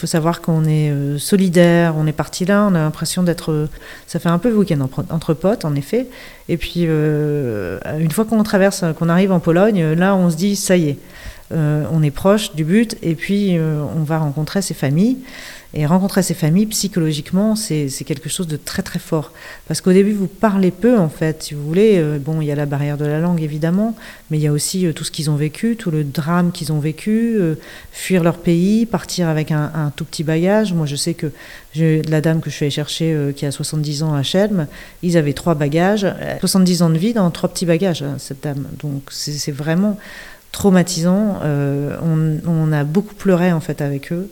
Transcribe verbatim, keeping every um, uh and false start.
Il faut savoir qu'on est euh, solidaire, on est parti là, on a l'impression d'être... euh, ça fait un peu week-end entre, entre potes, en effet. Et puis, euh, une fois qu'on traverse, qu'on arrive en Pologne, là, on se dit, ça y est, euh, on est proche du but, et puis euh, on va rencontrer ces familles. Et rencontrer ces familles, psychologiquement, c'est, c'est quelque chose de très très fort. Parce qu'au début, vous parlez peu, en fait, si vous voulez. Euh, bon, il y a la barrière de la langue, évidemment, mais il y a aussi euh, tout ce qu'ils ont vécu, tout le drame qu'ils ont vécu, euh, fuir leur pays, partir avec un, un tout petit bagage. Moi, je sais que je, la dame que je suis allée chercher, euh, qui a soixante-dix ans à Chelm, ils avaient trois bagages, soixante-dix ans de vie dans trois petits bagages, hein, cette dame. Donc, c'est, c'est vraiment traumatisant. Euh, on, on a beaucoup pleuré, en fait, avec eux.